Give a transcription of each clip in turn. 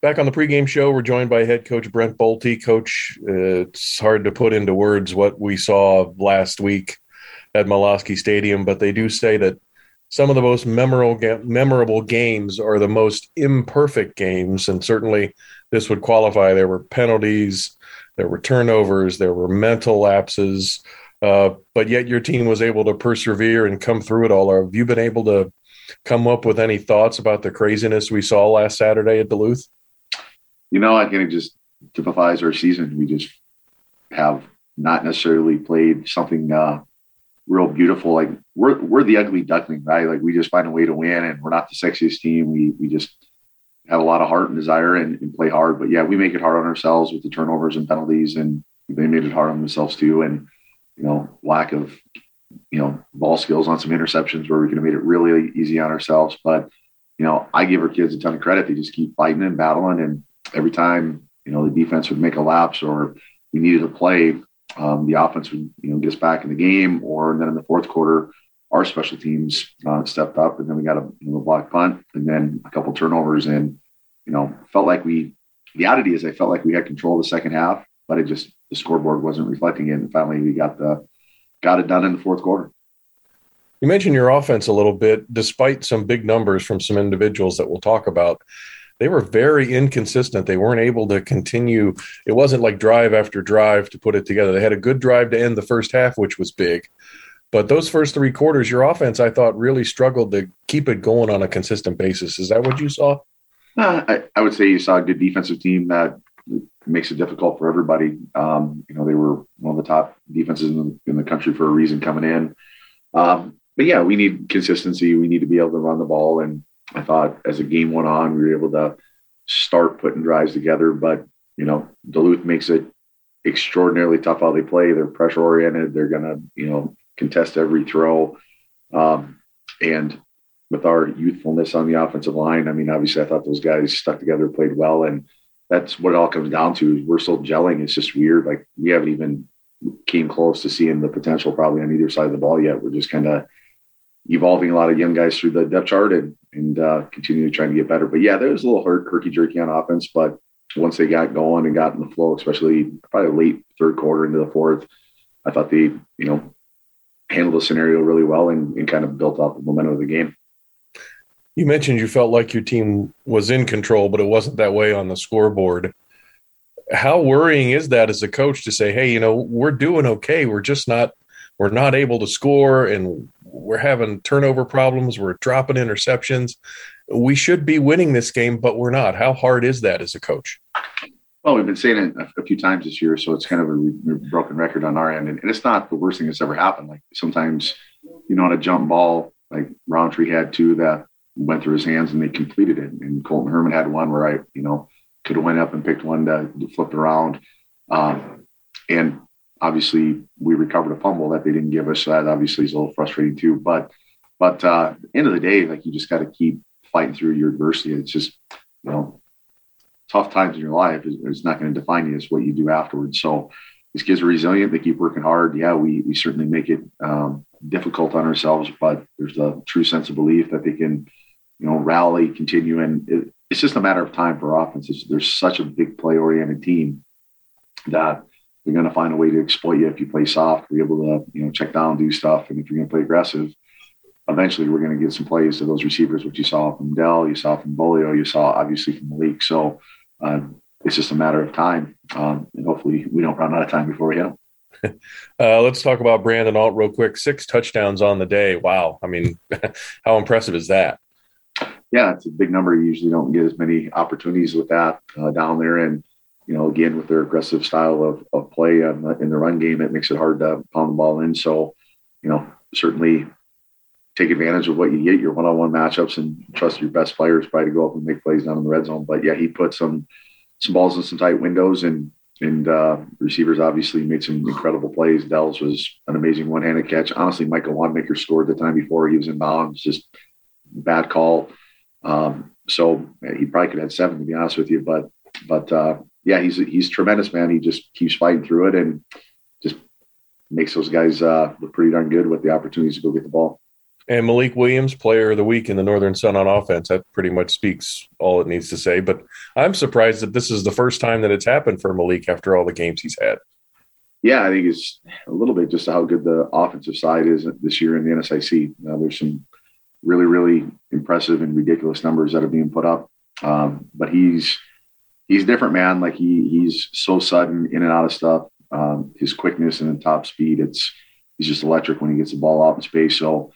Back on the pregame show, we're joined by head coach Brent Bolte. Coach, it's hard to put into words what we saw last week at Malosky Stadium, but they do say that some of the most memorable games are the most imperfect games, and certainly this would qualify. There were penalties, there were turnovers, there were mental lapses, but yet your team was able to persevere and come through it all. Have you been able to come up with any thoughts about the craziness we saw last Saturday at Duluth? I think it just typifies our season. We just have not necessarily played something real beautiful. Like we're the ugly duckling, right? Like we just find a way to win, and we're not the sexiest team. We just have a lot of heart and desire and play hard. But yeah, we make it hard on ourselves with the turnovers and penalties, and they made it hard on themselves too. And lack of ball skills on some interceptions where we could have made it really easy on ourselves. But I give our kids a ton of credit. They just keep fighting and battling, and every time the defense would make a lapse or we needed to play, the offense would get us back in the game. Or then in the fourth quarter, our special teams stepped up, and then we got a block punt and then a couple turnovers, and felt like the oddity is I felt like we had control of the second half, but the scoreboard wasn't reflecting it, and finally we got it done in the fourth quarter. You mentioned your offense a little bit. Despite some big numbers from some individuals that we'll talk about, they were very inconsistent. They weren't able to continue. It wasn't like drive after drive to put it together. They had a good drive to end the first half, which was big. But those first three quarters, your offense, I thought, really struggled to keep it going on a consistent basis. Is that what you saw? I would say you saw a good defensive team that makes it difficult for everybody. They were one of the top defenses in the country for a reason coming in. But yeah, we need consistency. We need to be able to run the ball. And I thought as the game went on, we were able to start putting drives together. But, Duluth makes it extraordinarily tough how they play. They're pressure oriented. They're going to, contest every throw. And with our youthfulness on the offensive line, I mean, obviously I thought those guys stuck together, played well. And that's what it all comes down to is we're still gelling. It's just weird. Like we haven't even came close to seeing the potential probably on either side of the ball yet. We're just kind of evolving a lot of young guys through the depth chart and continue to try to get better. But yeah, there was a little herky-jerky on offense, but once they got going and got in the flow, especially probably late third quarter into the fourth, I thought they, handled the scenario really well and kind of built out the momentum of the game. You mentioned you felt like your team was in control, but it wasn't that way on the scoreboard. How worrying is that as a coach to say, hey, we're doing okay. We're not able to score, and we're having turnover problems. We're dropping interceptions. We should be winning this game, but we're not. How hard is that as a coach? Well, we've been saying it a few times this year, so it's kind of a broken record on our end. And it's not the worst thing that's ever happened. Like sometimes, on a jump ball, like Roundtree had two that went through his hands and they completed it. And Colton Herman had one where I, could have went up and picked one to flip around. And obviously we recovered a fumble that they didn't give us. So that obviously is a little frustrating too. But at the end of the day, like you just got to keep fighting through your adversity. It's just, tough times in your life is not going to define you. It's what you do afterwards. So these kids are resilient. They keep working hard. Yeah, we certainly make it difficult on ourselves, but there's a true sense of belief that they can, rally, continue. And it's just a matter of time for offense. There's such a big play-oriented team that they're going to find a way to exploit you if you play soft. We're able to, check down, do stuff. And if you're going to play aggressive, eventually we're going to get some plays to those receivers, which you saw from Dell, you saw from Bolio, you saw obviously from Malik. So it's just a matter of time. And hopefully we don't run out of time before we hit them. Let's talk about Brandon Alt real quick. 6 touchdowns on the day. Wow. I mean, how impressive is that? Yeah, it's a big number. You usually don't get as many opportunities with that down there. And, again, with their aggressive style of play in the run game, it makes it hard to pound the ball in. So, certainly take advantage of what you get, your one-on-one matchups, and trust your best players probably to go up and make plays down in the red zone. But yeah, he put some balls in some tight windows, and receivers obviously made some incredible plays. Dell's was an amazing one-handed catch. Honestly, Michael Wanamaker scored the time before he was in bounds, just bad call. So he probably could have had 7, to be honest with you. But yeah, he's tremendous, man. He just keeps fighting through it and just makes those guys look pretty darn good with the opportunities to go get the ball. And Malik Williams, player of the week in the Northern Sun on offense. That pretty much speaks all it needs to say. But I'm surprised that this is the first time that it's happened for Malik after all the games he's had. Yeah, I think it's a little bit just how good the offensive side is this year in the NSIC. There's some really, really impressive and ridiculous numbers that are being put up. But he's different, man. Like he's so sudden in and out of stuff. His quickness and top speed, he's just electric when he gets the ball out in space. So,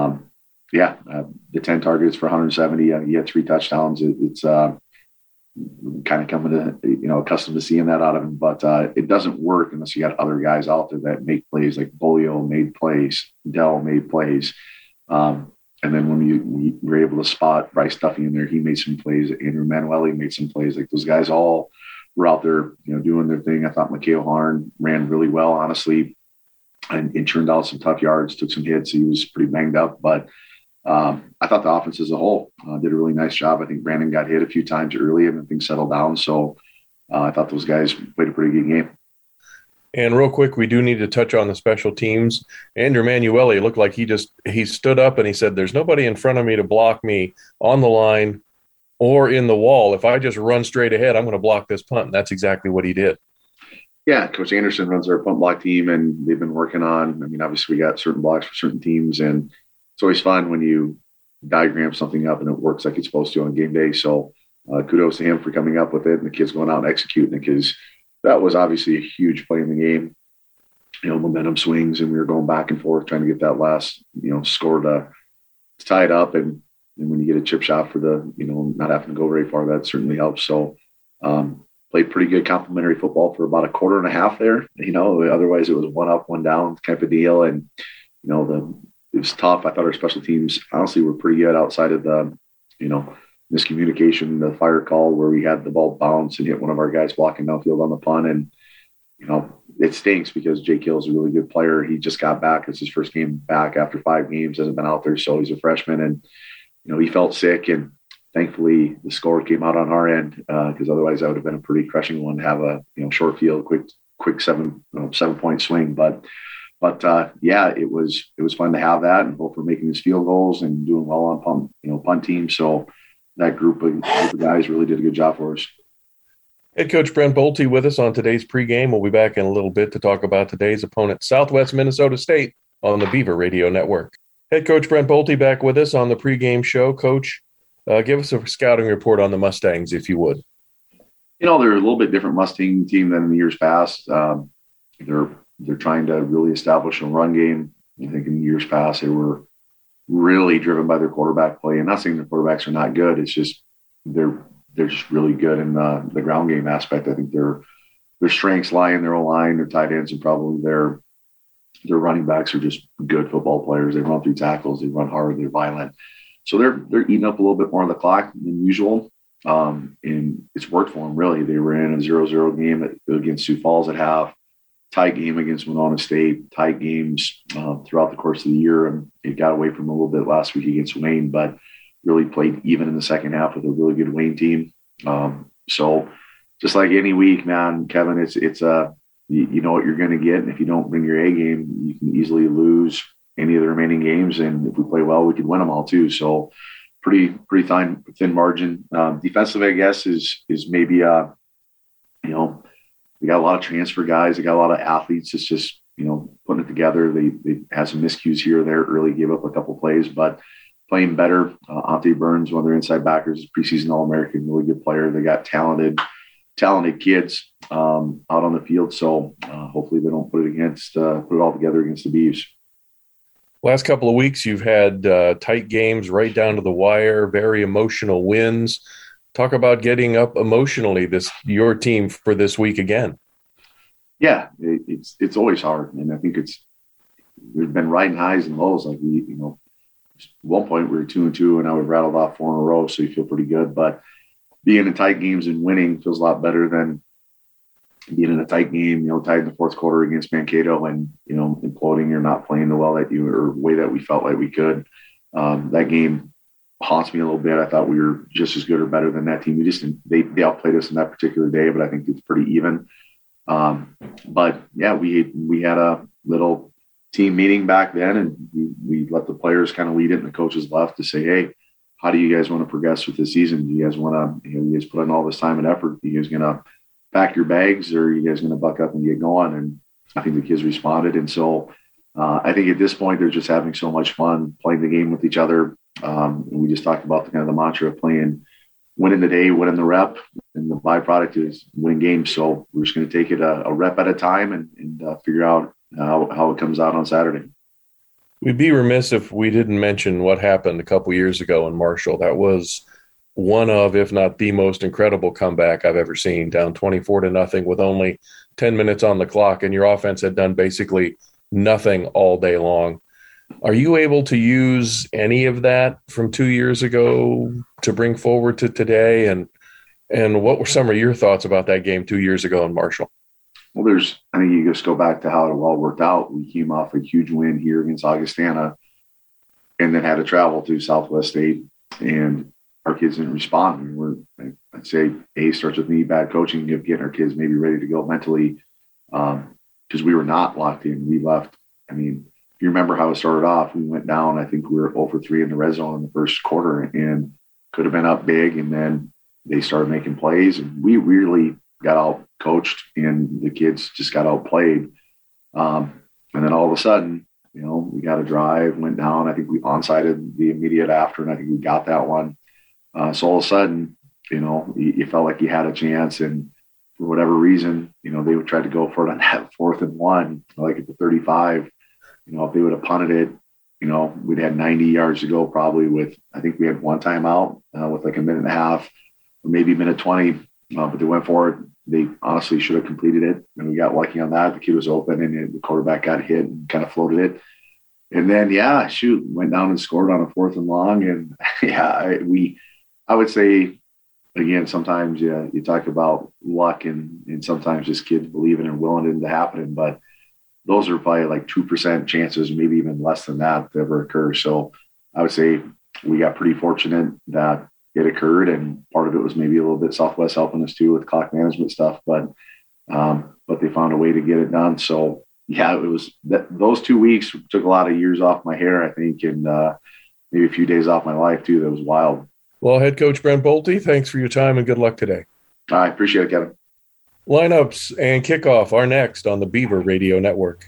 the 10 targets for 170. He had 3 touchdowns. It's kind of coming to, accustomed to seeing that out of him, but it doesn't work unless you got other guys out there that make plays. Like Bolio made plays, Dell made plays. And then when we were able to spot Bryce Duffy in there, he made some plays. Andrew Manueli made some plays. Like those guys all were out there, doing their thing. I thought Mikhail Harn ran really well, honestly, and turned out some tough yards, took some hits. He was pretty banged up, but I thought the offense as a whole did a really nice job. I think Brandon got hit a few times early and then things settled down. So I thought those guys played a pretty good game. And real quick, we do need to touch on the special teams. Andrew Manueli looked like he stood up and he said, there's nobody in front of me to block me on the line or in the wall. If I just run straight ahead, I'm going to block this punt. And that's exactly what he did. Yeah, Coach Anderson runs our punt block team, and they've been working on, obviously we got certain blocks for certain teams, and it's always fun when you diagram something up and it works like it's supposed to on game day. So kudos to him for coming up with it and the kids going out and executing it, because that was obviously a huge play in the game. Momentum swings, and we were going back and forth trying to get that last, score to tie it up. And when you get a chip shot for the, not having to go very far, that certainly helps. So played pretty good complimentary football for about a quarter and a half there. Otherwise it was one up, one down type of deal. And, it was tough. I thought our special teams honestly were pretty good outside of the, miscommunication, the fire call where we had the ball bounce and hit one of our guys blocking downfield on the punt. And, it stinks because Jake Hill is a really good player. He just got back. It's his first game back after 5 games, hasn't been out there. So he's a freshman, and, he felt sick, and thankfully the score came out on our end, because otherwise that would have been a pretty crushing one to have a, short field, quick 7-point swing. But it was fun to have that, and both for making his field goals and doing well on punt team. So that group of guys really did a good job for us. Head coach Brent Bolte with us on today's pregame. We'll be back in a little bit to talk about today's opponent, Southwest Minnesota State, on the Beaver Radio Network. Head coach Brent Bolte back with us on the pregame show. Coach, give us a scouting report on the Mustangs, if you would. They're a little bit different Mustang team than in the years past. They're trying to really establish a run game. I think in years past they were really driven by their quarterback play. And not saying their quarterbacks are not good. It's just they're just really good in the ground game aspect. I think their strengths lie in their own line, their tight ends, and probably their running backs are just good football players. They run through tackles, they run hard, they're violent. So they're eating up a little bit more on the clock than usual. And it's worked for them, really. They were in a 0-0 game against Sioux Falls at half, tight game against Winona State, tight games throughout the course of the year. And it got away from them a little bit last week against Wayne, but really played even in the second half with a really good Wayne team. So just like any week, man, Kevin, it's you know what you're going to get. And if you don't bring your A game, you can easily lose any of the remaining games. And if we play well, we can win them all too. So pretty thin margin. Defensive, I guess, is maybe, we got a lot of transfer guys. They got a lot of athletes. It's just, putting it together. They had some miscues here or there early, gave up a couple plays, but playing better. Ante Burns, one of their inside backers, is preseason All-American, really good player. They got talented kids out on the field. So hopefully they don't put it all together against the Beavs. Last couple of weeks, you've had tight games right down to the wire, very emotional wins. Talk about getting up emotionally, your team for this week again. Yeah, it's always hard. And I think we've been riding highs and lows. Like at one point we were 2-2 and I would rattled off 4 in a row. So you feel pretty good, but being in tight games and winning feels a lot better than being in a tight game, tied in the fourth quarter against Mankato and, imploding or not playing the way that we felt like we could. That game haunts me a little bit. I thought we were just as good or better than that team. They outplayed us in that particular day, but I think it's pretty even. But yeah, we had a little team meeting back then, and we let the players kind of lead it, and the coaches left to say, hey, how do you guys want to progress with this season? Do you guys want to, you guys put in all this time and effort? Are you guys going to pack your bags, or are you guys going to buck up and get going? And I think the kids responded. And so I think at this point, they're just having so much fun playing the game with each other. We just talked about the kind of the mantra of winning the day, winning the rep, and the byproduct is winning games. So we're just going to take it a rep at a time and figure out how it comes out on Saturday. We'd be remiss if we didn't mention what happened a couple years ago in Marshall. That was one of, if not the most incredible comeback I've ever seen, down 24-0 with only 10 minutes on the clock, and your offense had done basically nothing all day long. Are you able to use any of that from 2 years ago to bring forward to today? And what were some of your thoughts about that game 2 years ago in Marshall? Well, I think you just go back to how it all worked out. We came off a huge win here against Augustana and then had to travel to Southwest State, and our kids didn't respond. I'd say A, starts with me, bad coaching, of getting our kids maybe ready to go mentally, because we were not locked in. We left. I mean, if you remember how it started off, we went down. I think we were 0 for 3 in the red zone in the first quarter and could have been up big, and then they started making plays, and we really got out coached, and the kids just got outplayed. And then all of a sudden, we got a drive, went down. I think we onsided the immediate after, and I think we got that one. So all of a sudden, you felt like you had a chance, and for whatever reason, they would try to go for it on that 4th and 1, like at the 35. If they would have punted it, we'd had 90 yards to go probably I think we had one timeout with like a minute and a half or maybe a minute 20, but they went for it. They honestly should have completed it, and we got lucky on that. The kid was open, and the quarterback got hit and kind of floated it. And then, went down and scored on a 4th and long. And I would say, again, sometimes you talk about luck and sometimes just kids believing and willing it to happen, but those are probably like 2% chances, maybe even less than that to ever occur. So I would say we got pretty fortunate that it occurred, and part of it was maybe a little bit Southwest helping us too with clock management stuff, but they found a way to get it done. So it was those 2 weeks took a lot of years off my hair, I think, and maybe a few days off my life too. That was wild. Well, head coach Brent Bolte, thanks for your time and good luck today. I appreciate it, Kevin. Lineups and kickoff are next on the Beaver Radio Network.